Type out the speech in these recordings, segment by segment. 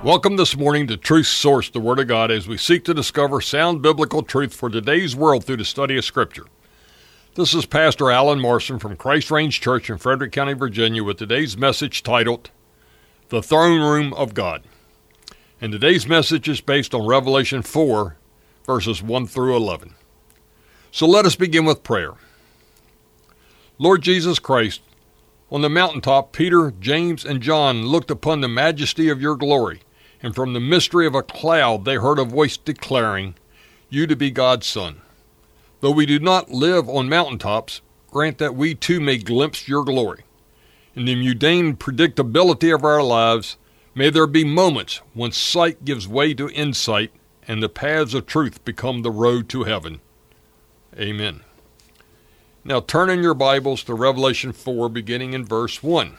Welcome this morning to Truth Source, the Word of God, as we seek to discover sound biblical truth for today's world through the study of Scripture. This is Pastor Alan Morrison from Christ Range Church in Frederick County, Virginia, with today's message titled, The Throne Room of God. And today's message is based on Revelation 4, verses 1 through 11. So let us begin with prayer. Lord Jesus Christ, on the mountaintop, Peter, James, and John looked upon the majesty of your glory, and from the mystery of a cloud they heard a voice declaring, You to be God's Son. Though we do not live on mountaintops, grant that we too may glimpse your glory. In the mundane predictability of our lives, may there be moments when sight gives way to insight, and the paths of truth become the road to heaven. Amen. Now turn in your Bibles to Revelation 4, beginning in verse 1.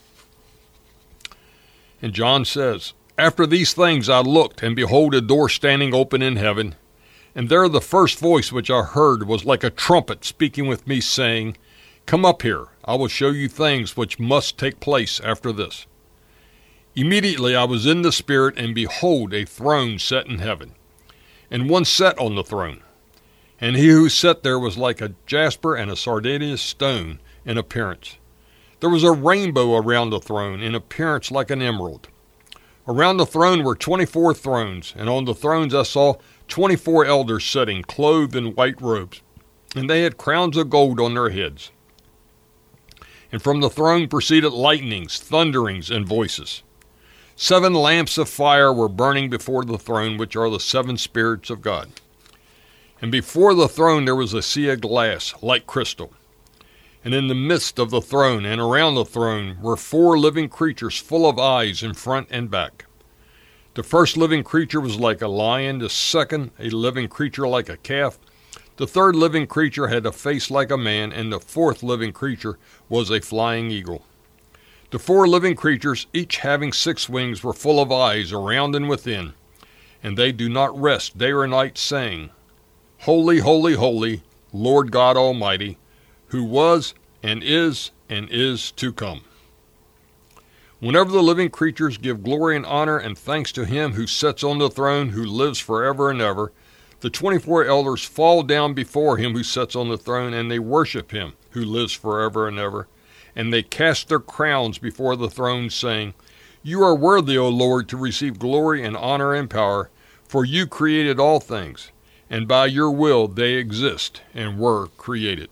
And John says, After these things I looked, and behold, a door standing open in heaven. And there the first voice which I heard was like a trumpet speaking with me, saying, Come up here, I will show you things which must take place after this. Immediately I was in the Spirit, and behold, a throne set in heaven, and one sat on the throne. And he who sat there was like a jasper and a sardonyx stone in appearance. There was a rainbow around the throne, in appearance like an emerald. Around the throne were 24 thrones, and on the thrones I saw 24 elders sitting, clothed in white robes, and they had crowns of gold on their heads. And from the throne proceeded lightnings, thunderings, and voices. 7 lamps of fire were burning before the throne, which are the 7 spirits of God. And before the throne there was a sea of glass, like crystal. And in the midst of the throne and around the throne were 4 living creatures full of eyes in front and back. The first living creature was like a lion, the second a living creature like a calf, the third living creature had a face like a man, and the fourth living creature was a flying eagle. The 4 living creatures, each having 6 wings, were full of eyes around and within, and they do not rest day or night, saying, Holy, holy, holy, Lord God Almighty, who was and is to come. Whenever the living creatures give glory and honor and thanks to him who sits on the throne, who lives forever and ever, the 24 elders fall down before him who sits on the throne, and they worship him who lives forever and ever. And they cast their crowns before the throne, saying, You are worthy, O Lord, to receive glory and honor and power, for you created all things, and by your will they exist and were created.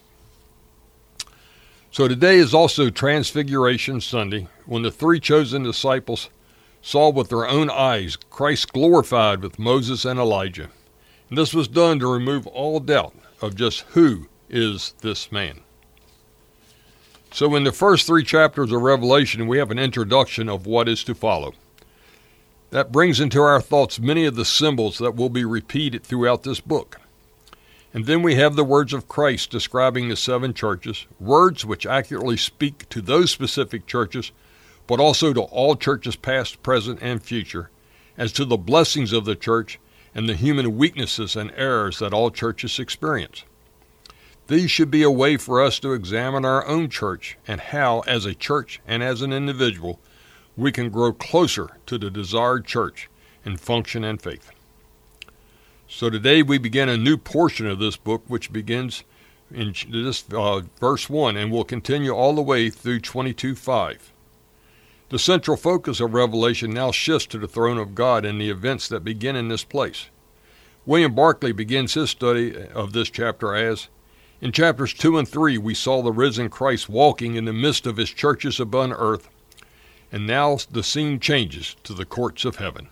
So today is also Transfiguration Sunday, when the 3 chosen disciples saw with their own eyes Christ glorified with Moses and Elijah. And this was done to remove all doubt of just who is this man. So in the first 3 chapters of Revelation, we have an introduction of what is to follow. That brings into our thoughts many of the symbols that will be repeated throughout this book. And then we have the words of Christ describing the 7 churches, words which accurately speak to those specific churches, but also to all churches past, present, and future, as to the blessings of the church and the human weaknesses and errors that all churches experience. These should be a way for us to examine our own church and how, as a church and as an individual, we can grow closer to the desired church in function and faith. So today we begin a new portion of this book, which begins in this verse 1 and will continue all the way through 22:5. The central focus of Revelation now shifts to the throne of God and the events that begin in this place. William Barclay begins his study of this chapter as, In chapters 2 and 3 we saw the risen Christ walking in the midst of his churches upon earth, and now the scene changes to the courts of heaven.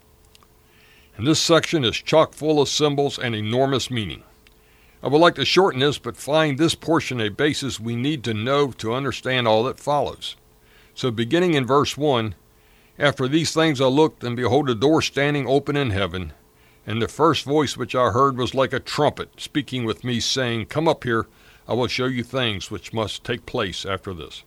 And this section is chock full of symbols and enormous meaning. I would like to shorten this, but find this portion a basis we need to know to understand all that follows. So beginning in verse 1, After these things I looked, and behold, a door standing open in heaven, and the first voice which I heard was like a trumpet, speaking with me, saying, Come up here, I will show you things which must take place after this.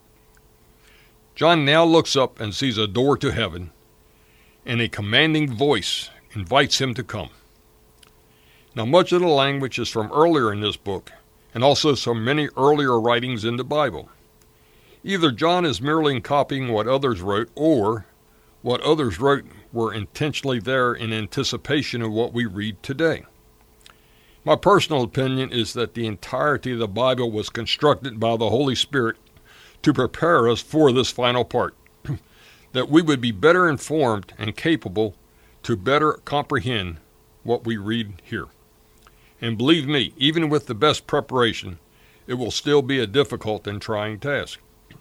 John now looks up and sees a door to heaven, and a commanding voice invites him to come. Now much of the language is from earlier in this book, and also from many earlier writings in the Bible. Either John is merely copying what others wrote, or What others wrote were intentionally there in anticipation of what we read today. My personal opinion is that the entirety of the Bible was constructed by the Holy Spirit to prepare us for this final part, that we would be better informed and capable to better comprehend what we read here. And believe me, even with the best preparation, it will still be a difficult and trying task.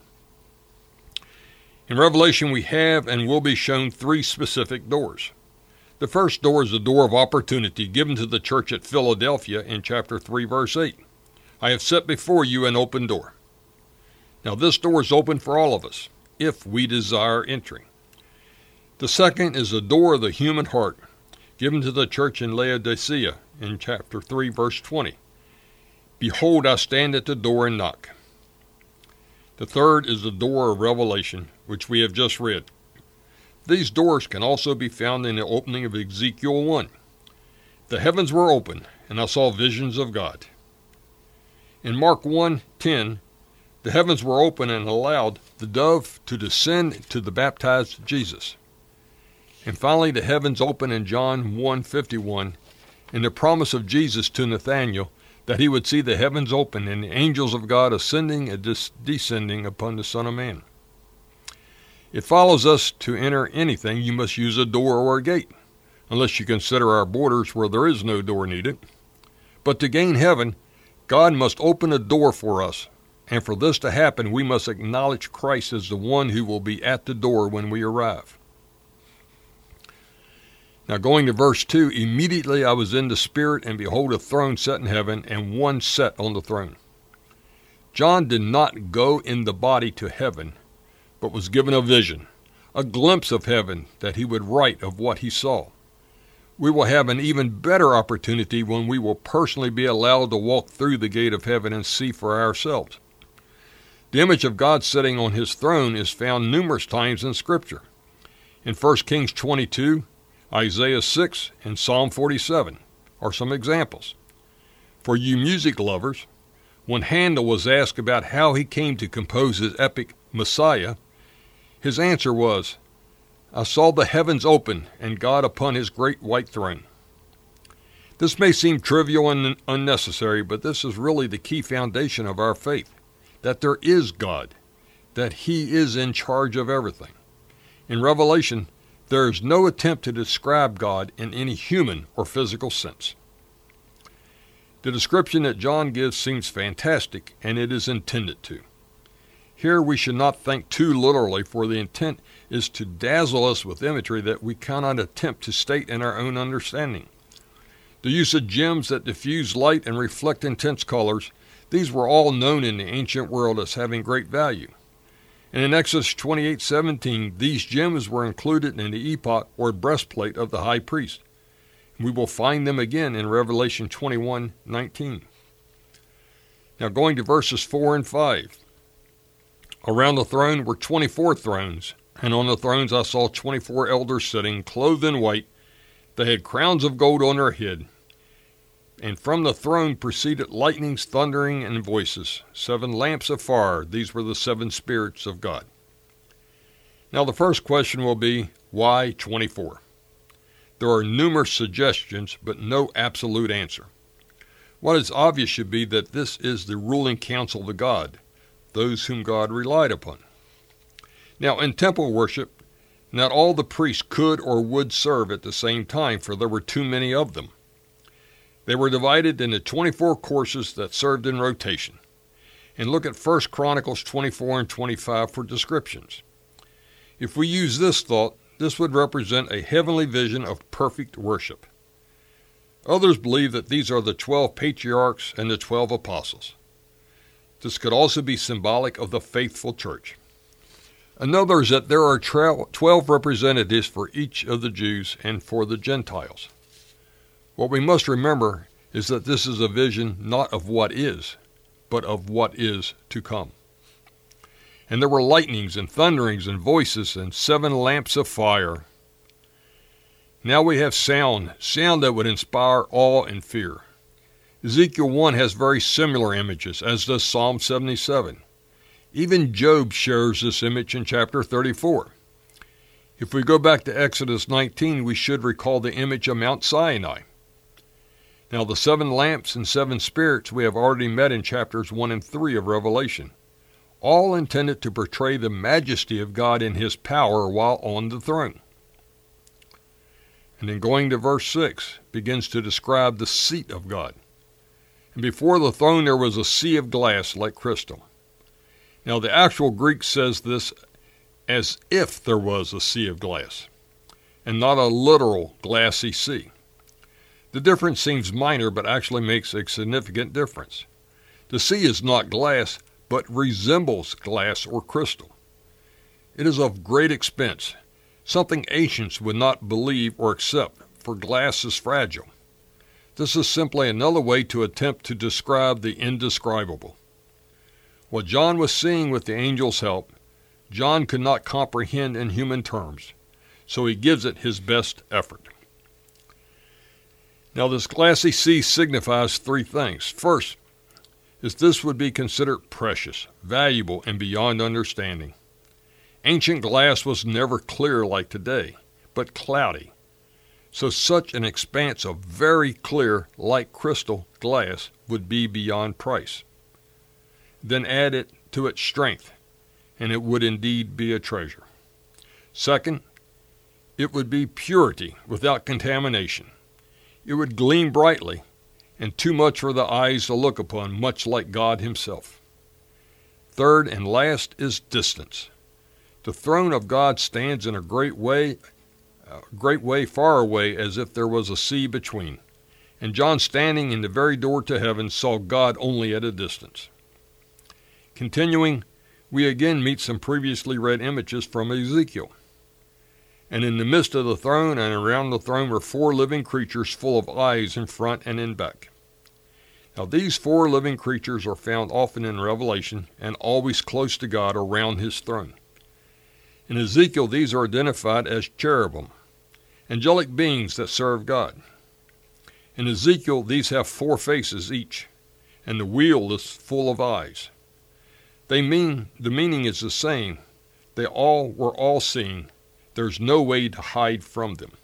In Revelation, we have and will be shown three specific doors. The first door is the door of opportunity given to the church at Philadelphia in chapter 3, verse 8. I have set before you an open door. Now this door is open for all of us, if we desire entry. The second is the door of the human heart, given to the church in Laodicea in chapter 3, verse 20. Behold, I stand at the door and knock. The third is the door of revelation, which we have just read. These doors can also be found in the opening of Ezekiel 1. The heavens were open, and I saw visions of God. In Mark 1:10, the heavens were open and allowed the dove to descend to the baptized Jesus. And finally, the heavens open in John 1:51, in the promise of Jesus to Nathanael that he would see the heavens open and the angels of God ascending and descending upon the Son of Man. It follows us to enter anything, you must use a door or a gate, unless you consider our borders where there is no door needed. But to gain heaven, God must open a door for us, and for this to happen, we must acknowledge Christ as the one who will be at the door when we arrive. Now going to verse 2, immediately I was in the Spirit, and behold, a throne set in heaven, and one sat on the throne. John did not go in the body to heaven, but was given a vision, a glimpse of heaven that he would write of what he saw. We will have an even better opportunity when we will personally be allowed to walk through the gate of heaven and see for ourselves. The image of God sitting on his throne is found numerous times in Scripture. In 1 Kings 22, Isaiah 6, and Psalm 47 are some examples. For you music lovers, when Handel was asked about how he came to compose his epic Messiah, his answer was, I saw the heavens open and God upon his great white throne. This may seem trivial and unnecessary, but this is really the key foundation of our faith, that there is God, that he is in charge of everything. In Revelation, there is no attempt to describe God in any human or physical sense. The description that John gives seems fantastic, and it is intended to. Here we should not think too literally, for the intent is to dazzle us with imagery that we cannot attempt to state in our own understanding. The use of gems that diffuse light and reflect intense colors, these were all known in the ancient world as having great value. And in Exodus 28:17, these gems were included in the ephod or breastplate of the high priest. We will find them again in Revelation 21:19. Now going to verses 4 and 5. Around the throne were 24 thrones, and on the thrones I saw 24 elders sitting, clothed in white. They had crowns of gold on their head. And from the throne proceeded lightnings, thundering, and voices. 7 lamps of fire. These were the 7 spirits of God. Now the first question will be, why 24? There are numerous suggestions, but no absolute answer. What is obvious should be that this is the ruling council of God, those whom God relied upon. Now in temple worship, not all the priests could or would serve at the same time, for there were too many of them. They were divided into 24 courses that served in rotation. And look at 1 Chronicles 24 and 25 for descriptions. If we use this thought, this would represent a heavenly vision of perfect worship. Others believe that these are the 12 patriarchs and the 12 apostles. This could also be symbolic of the faithful church. Another is that there are 12 representatives for each of the Jews and for the Gentiles. What we must remember is that this is a vision not of what is, but of what is to come. And there were lightnings and thunderings and voices and 7 lamps of fire. Now we have sound that would inspire awe and fear. Ezekiel 1 has very similar images, as does Psalm 77. Even Job shares this image in chapter 34. If we go back to Exodus 19, we should recall the image of Mount Sinai. Now, the 7 lamps and 7 spirits we have already met in chapters 1 and 3 of Revelation, all intended to portray the majesty of God in His power while on the throne. And then going to verse 6, begins to describe the seat of God. And before the throne there was a sea of glass like crystal. Now, the actual Greek says this as if there was a sea of glass, and not a literal glassy sea. The difference seems minor, but actually makes a significant difference. The sea is not glass, but resembles glass or crystal. It is of great expense, something ancients would not believe or accept, for glass is fragile. This is simply another way to attempt to describe the indescribable. What John was seeing with the angel's help, John could not comprehend in human terms, so he gives it his best effort. Now, this glassy sea signifies 3 things. First, is this would be considered precious, valuable, and beyond understanding. Ancient glass was never clear like today, but cloudy. So such an expanse of very clear, like crystal glass would be beyond price. Then add it to its strength, and it would indeed be a treasure. Second, it would be purity without contamination. It would gleam brightly, and too much for the eyes to look upon, much like God Himself. Third and last is distance. The throne of God stands in a great way far away, as if there was a sea between. And John, standing in the very door to heaven, saw God only at a distance. Continuing, we again meet some previously read images from Ezekiel. And in the midst of the throne and around the throne were 4 living creatures full of eyes in front and in back. Now, these 4 living creatures are found often in Revelation and always close to God around His throne. In Ezekiel, these are identified as cherubim, angelic beings that serve God. In Ezekiel, these have 4 faces each, and the wheel is full of eyes. The meaning is the same. They were all seeing. There's no way to hide from them.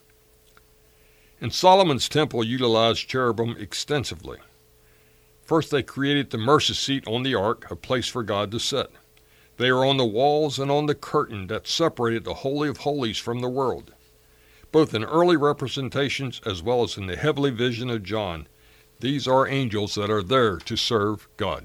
And Solomon's temple utilized cherubim extensively. First, they created the mercy seat on the ark, a place for God to sit. They are on the walls and on the curtain that separated the Holy of Holies from the world. Both in early representations as well as in the heavenly vision of John, these are angels that are there to serve God.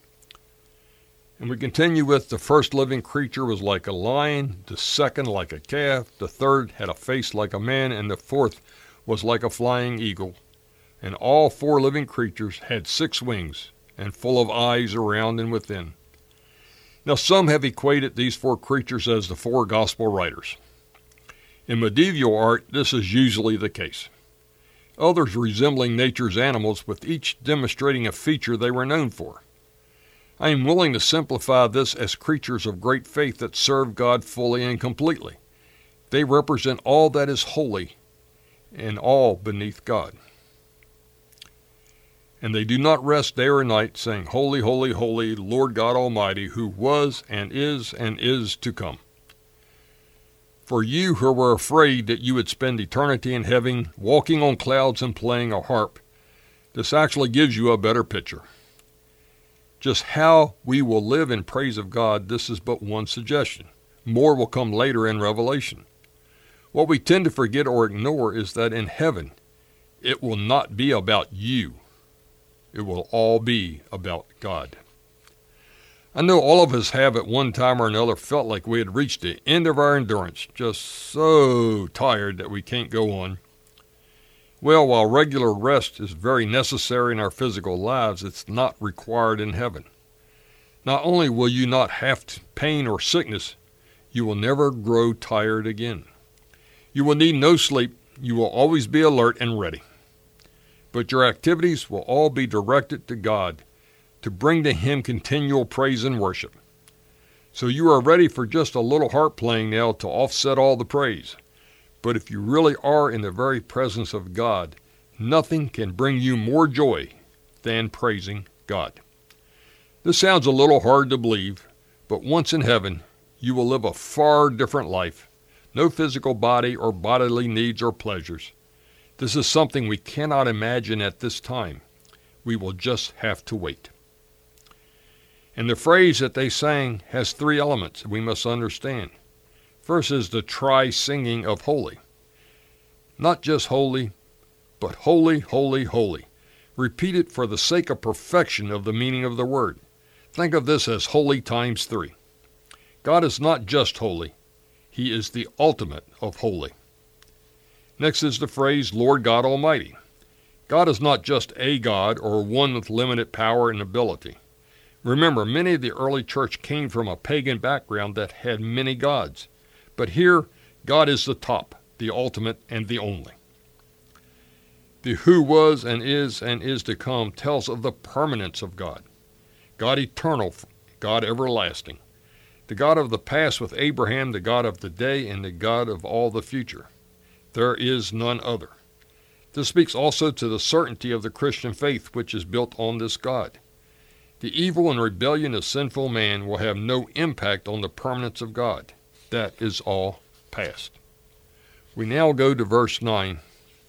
And we continue with the first living creature was like a lion, the second like a calf, the third had a face like a man, and the fourth was like a flying eagle. And all 4 living creatures had 6 wings, and full of eyes around and within. Now, some have equated these 4 creatures as the 4 gospel writers. In medieval art, this is usually the case. Others resembling nature's animals, with each demonstrating a feature they were known for. I am willing to simplify this as creatures of great faith that serve God fully and completely. They represent all that is holy and all beneath God. And they do not rest day or night, saying, Holy, holy, holy, Lord God Almighty, who was and is to come. For you who were afraid that you would spend eternity in heaven, walking on clouds and playing a harp, this actually gives you a better picture. Just how we will live in praise of God, this is but one suggestion. More will come later in Revelation. What we tend to forget or ignore is that in heaven, it will not be about you. It will all be about God. I know all of us have at one time or another felt like we had reached the end of our endurance, just so tired that we can't go on. Well, while regular rest is very necessary in our physical lives, it's not required in heaven. Not only will you not have pain or sickness, you will never grow tired again. You will need no sleep. You will always be alert and ready. But your activities will all be directed to God to bring to Him continual praise and worship. So you are ready for just a little harp playing now to offset all the praise. But if you really are in the very presence of God, nothing can bring you more joy than praising God. This sounds a little hard to believe, but once in heaven, you will live a far different life, no physical body or bodily needs or pleasures. This is something we cannot imagine at this time. We will just have to wait. And the phrase that they sang has three elements we must understand. First is the tri-singing of holy. Not just holy, but holy, holy, holy. Repeat it for the sake of perfection of the meaning of the word. Think of this as holy times 3. God is not just holy. He is the ultimate of holy. Next is the phrase, Lord God Almighty. God is not just a God or one with limited power and ability. Remember, many of the early church came from a pagan background that had many gods. But here, God is the top, the ultimate, and the only. The who was and is to come tells of the permanence of God. God eternal, God everlasting. The God of the past with Abraham, the God of the day, and the God of all the future. There is none other. This speaks also to the certainty of the Christian faith, which is built on this God. The evil and rebellion of sinful man will have no impact on the permanence of God. That is all past. We now go to verse 9.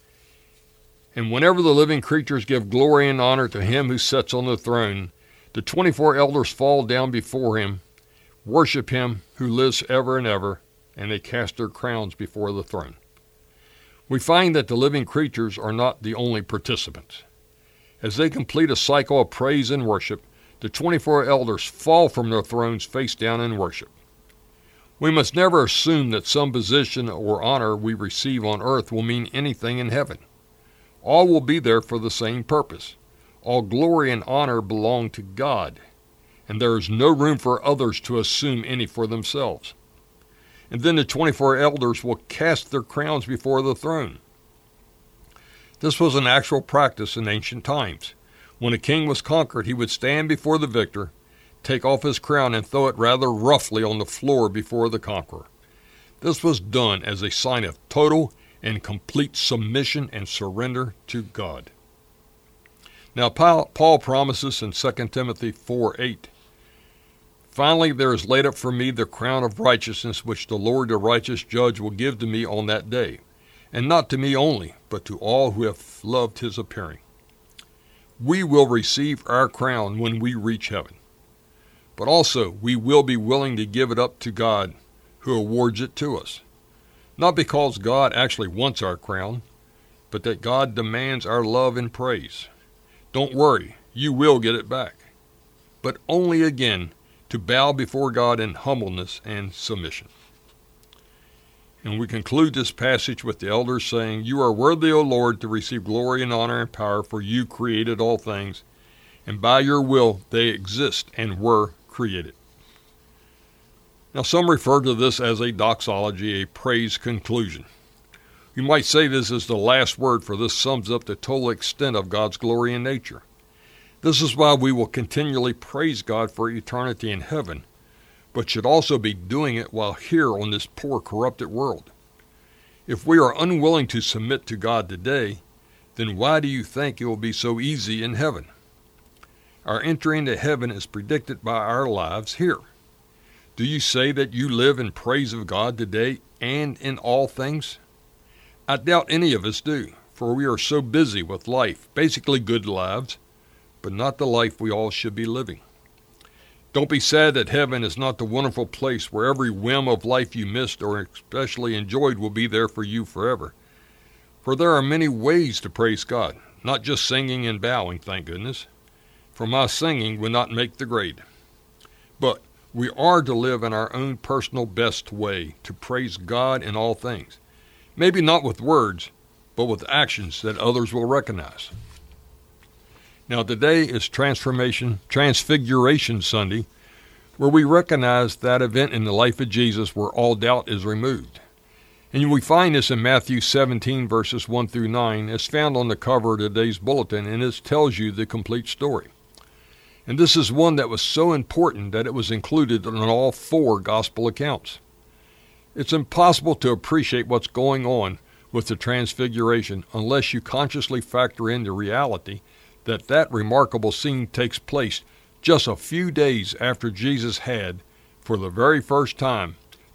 And whenever the living creatures give glory and honor to him who sits on the throne, the 24 elders fall down before him, worship him who lives ever and ever, and they cast their crowns before the throne. We find that the living creatures are not the only participants. As they complete a cycle of praise and worship, the 24 elders fall from their thrones face down in worship. We must never assume that some position or honor we receive on earth will mean anything in heaven. All will be there for the same purpose. All glory and honor belong to God, and there is no room for others to assume any for themselves. And then the 24 elders will cast their crowns before the throne. This was an actual practice in ancient times. When a king was conquered, he would stand before the victor, take off his crown, and throw it rather roughly on the floor before the conqueror. This was done as a sign of total and complete submission and surrender to God. Now, Paul promises in 2 Timothy 4:8, Finally, there is laid up for me the crown of righteousness, which the Lord the righteous judge will give to me on that day, and not to me only, but to all who have loved his appearing. We will receive our crown when we reach heaven. But also, we will be willing to give it up to God, who awards it to us. Not because God actually wants our crown, but that God demands our love and praise. Don't worry, you will get it back. But only again, to bow before God in humbleness and submission. And we conclude this passage with the elders saying, You are worthy, O Lord, to receive glory and honor and power, for you created all things, and by your will they exist and were created. Now some refer to this as a doxology, a praise conclusion. You might say this is the last word, for this sums up the total extent of God's glory in nature. This is why we will continually praise God for eternity in heaven, but should also be doing it while here on this poor, corrupted world. If we are unwilling to submit to God today, then why do you think it will be so easy in heaven? Our entry into heaven is predicted by our lives here. Do you say that you live in praise of God today and in all things? I doubt any of us do, for we are so busy with life, basically good lives, but not the life we all should be living. Don't be sad that heaven is not the wonderful place where every whim of life you missed or especially enjoyed will be there for you forever. For there are many ways to praise God, not just singing and bowing, thank goodness. For my singing would not make the grade. But we are to live in our own personal best way to praise God in all things. Maybe not with words, but with actions that others will recognize. Now today is Transfiguration Sunday, where we recognize that event in the life of Jesus where all doubt is removed. And we find this in Matthew 17, verses 1 through 9, as found on the cover of today's bulletin, and it tells you the complete story. And this is one that was so important that it was included in all 4 gospel accounts. It's impossible to appreciate what's going on with the Transfiguration unless you consciously factor in the reality that remarkable scene takes place just a few days after Jesus had, for the very first time,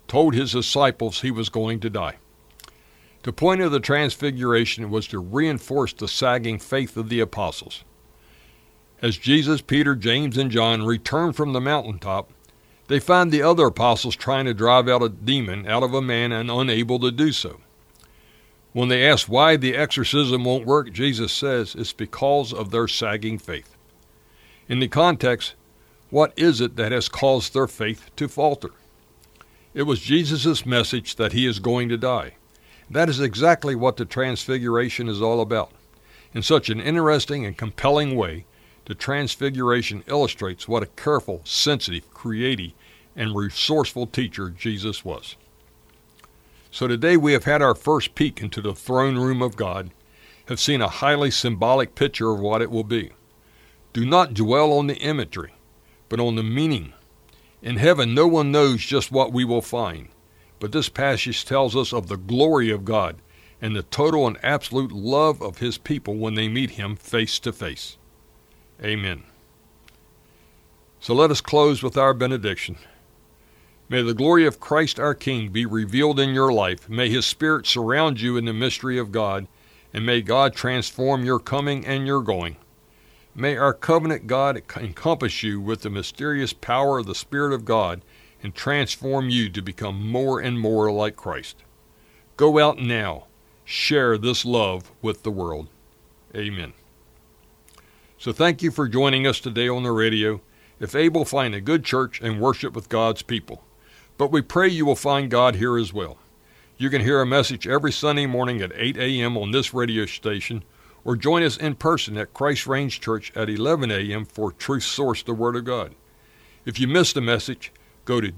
told his disciples he was going to die. The point of the transfiguration was to reinforce the sagging faith of the apostles. As Jesus, Peter, James, and John returned from the mountaintop, they found the other apostles trying to drive out a demon out of a man and unable to do so. When they asked why the exorcism won't work, Jesus says it's because of their sagging faith. In the context, what is it that has caused their faith to falter? It was Jesus' message that he is going to die. That is exactly what the Transfiguration is all about. In such an interesting and compelling way, the Transfiguration illustrates what a careful, sensitive, creative, and resourceful teacher Jesus was. So today we have had our first peek into the throne room of God, have seen a highly symbolic picture of what it will be. Do not dwell on the imagery, but on the meaning. In heaven, no one knows just what we will find, but this passage tells us of the glory of God and the total and absolute love of his people when they meet him face to face. Amen. So let us close with our benediction. May the glory of Christ our King be revealed in your life. May his Spirit surround you in the mystery of God, and may God transform your coming and your going. May our covenant God encompass you with the mysterious power of the Spirit of God and transform you to become more and more like Christ. Go out now. Share this love with the world. Amen. So thank you for joining us today on the radio. If able, find a good church and worship with God's people. But we pray you will find God here as well. You can hear a message every Sunday morning at 8 a.m. on this radio station, or join us in person at Christ Range Church at 11 a.m. for Truth Source, the Word of God. If you missed a message, go to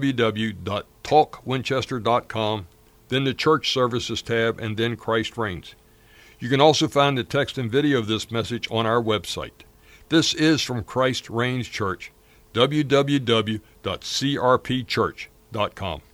www.talkwinchester.com, then the Church Services tab, and then Christ Reigns. You can also find the text and video of this message on our website. This is from Christ Reigns Church, www.crpchurch.com.